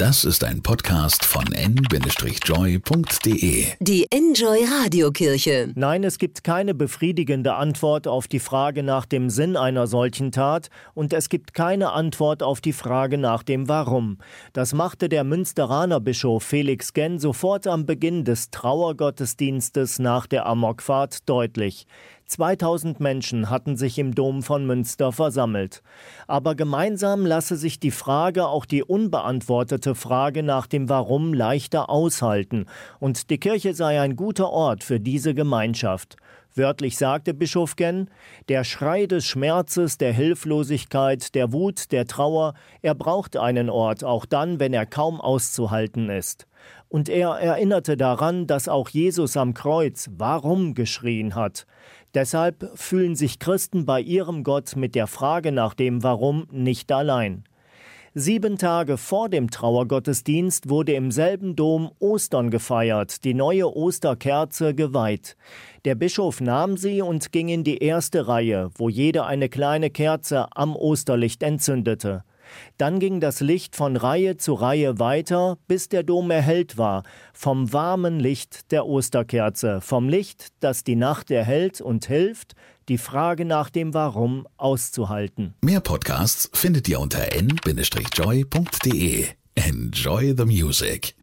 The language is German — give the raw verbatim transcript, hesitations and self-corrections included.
Das ist ein Podcast von en Bindestrich joy punkt de. Die Enjoy Radiokirche. Nein, es gibt keine befriedigende Antwort auf die Frage nach dem Sinn einer solchen Tat und es gibt keine Antwort auf die Frage nach dem Warum. Das machte der Münsteraner Bischof Felix Genn sofort am Beginn des Trauergottesdienstes nach der Amokfahrt deutlich. zweitausend Menschen hatten sich im Dom von Münster versammelt. Aber gemeinsam lasse sich die Frage, auch die unbeantwortete Frage nach dem Warum, leichter aushalten. Und die Kirche sei ein guter Ort für diese Gemeinschaft. Wörtlich sagte Bischof Genn: Der Schrei des Schmerzes, der Hilflosigkeit, der Wut, der Trauer, er braucht einen Ort, auch dann, wenn er kaum auszuhalten ist. Und er erinnerte daran, dass auch Jesus am Kreuz Warum geschrien hat. Deshalb fühlen sich Christen bei ihrem Gott mit der Frage nach dem Warum nicht allein. Sieben Tage vor dem Trauergottesdienst wurde im selben Dom Ostern gefeiert, die neue Osterkerze geweiht. Der Bischof nahm sie und ging in die erste Reihe, wo jeder eine kleine Kerze am Osterlicht entzündete. Dann ging das Licht von Reihe zu Reihe weiter, bis der Dom erhellt war, vom warmen Licht der Osterkerze, vom Licht, das die Nacht erhellt und hilft, die Frage nach dem Warum auszuhalten. Mehr Podcasts findet ihr unter en Bindestrich joy punkt de. Enjoy the music.